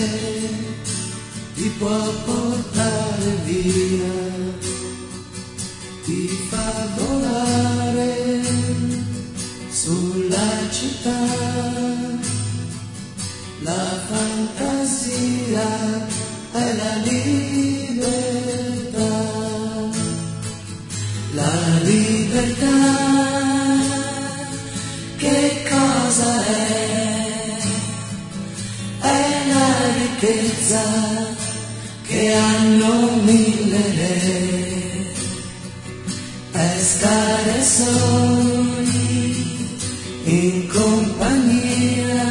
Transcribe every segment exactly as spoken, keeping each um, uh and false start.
ti può portare via, ti fa volare sulla città, la fantasia è la libertà, la libertà, che cosa è? È la ricchezza che hanno mille re, è stare soli in compagnia,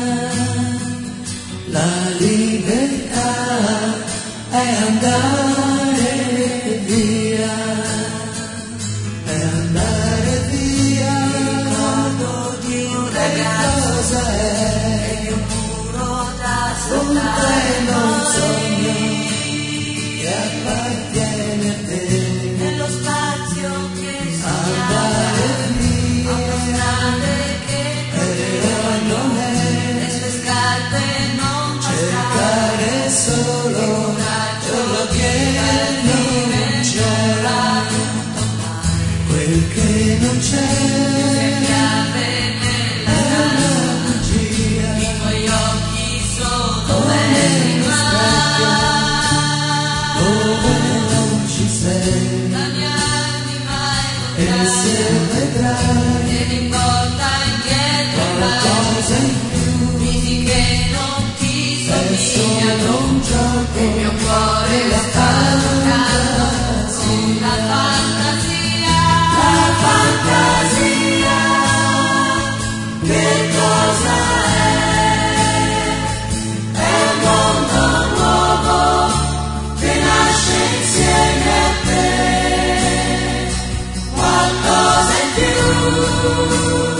la libertà è andare via, è andare via. Ricordo di un ragazzo e di un muro da Un treno, un sogno saltare che appartiene a te, nello spazio che andare sognava, via, autostrade che però non è le sue scarpe non cercare solo quello che non c'è, quel che non c'è è una bugia, i tuoi occhi sono come belli uno specchio dove non ci sei, da mia anima e se vedrai e mi porta indietro qualcosa in più, vedi che non ti è solo somigliano, un gioco, il mio cuore sta giocando con la fantasia, la fantasia, che cosa è? È un mondo nuovo che nasce insieme a te, qualcosa in più.